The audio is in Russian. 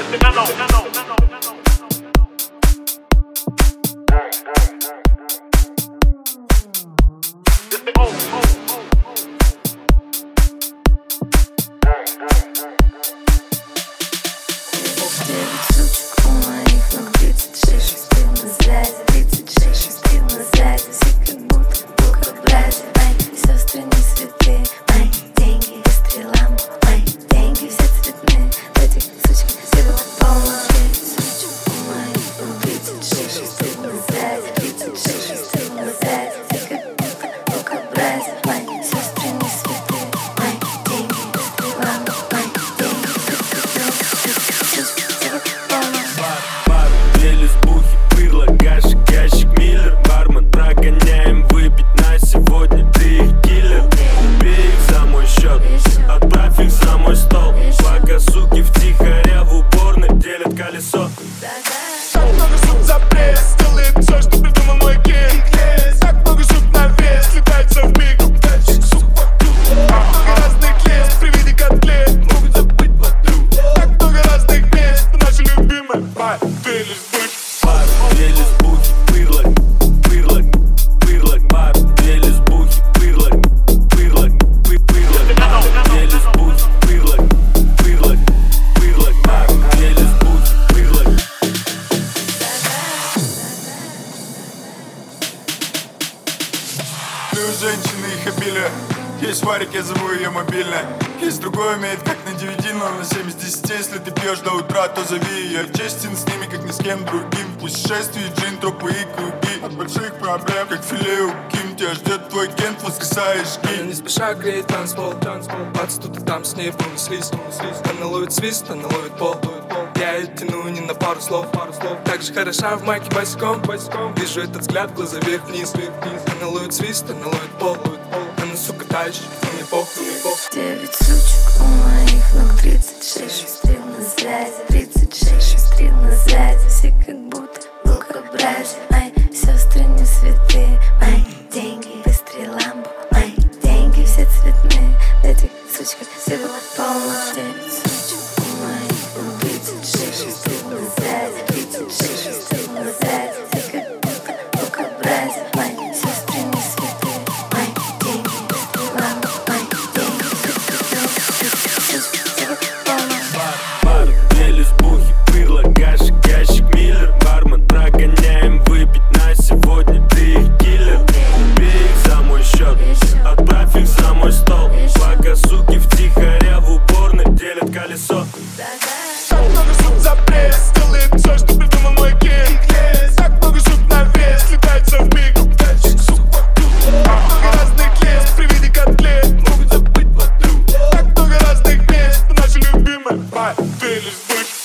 Женщины их обилие. Есть варик, я зову ее мобильная. Есть другой умеет как на 9, но на 7 из 10. Если ты пьешь до утра, то зови. Я честен с ними, как ни с кем другим. Путешествие, джин, тропы и круги. От больших проблем, как филе у Ким. Тебя ждет твой кент, воскресаешь гид. Она не спеша греет танцпол. Бац, тут и там с ней пронеслись. Она ловит свист, она ловит пол. Я ее тяну не на пару слов. Так же хороша в майке босиком. Вижу этот взгляд, глаза вверх-вниз. Она ловит свист, она ловит пол. Она, сука, тащит, мне похуй, мне похуй. 9 сучек у моих ног, 36 стрел на связи, 36 стрел на связи. Все как будто лукобразие. Мои сестры не святые. Мои деньги быстрее ламбо. Мои деньги все цветные. Этих сучках все было полно. 9 сучек у моих ног, 36 стрел на связи, 36 стрел на связи. Все как будто лукобразие. Мои сестры не святые. Мои деньги быстрее ламбо. Мои деньги все цветные. Все было полно. Бар, две лесбухи, пырло, гашик, ящик, миллер. Бармен, прогоняем выпить на сегодня. Ты их киллер. Убей их за мой счет, отправь их за мой стол. Пока суки втихаря в уборной делят колесо. Так много сук за пресс, делает все, что придумал мой кит. Так много сук на вес, летается в миг. Так много разных лес, при виде котлет могут забыть подруг. Так много разных мест, наши любимые, ты лишь будь.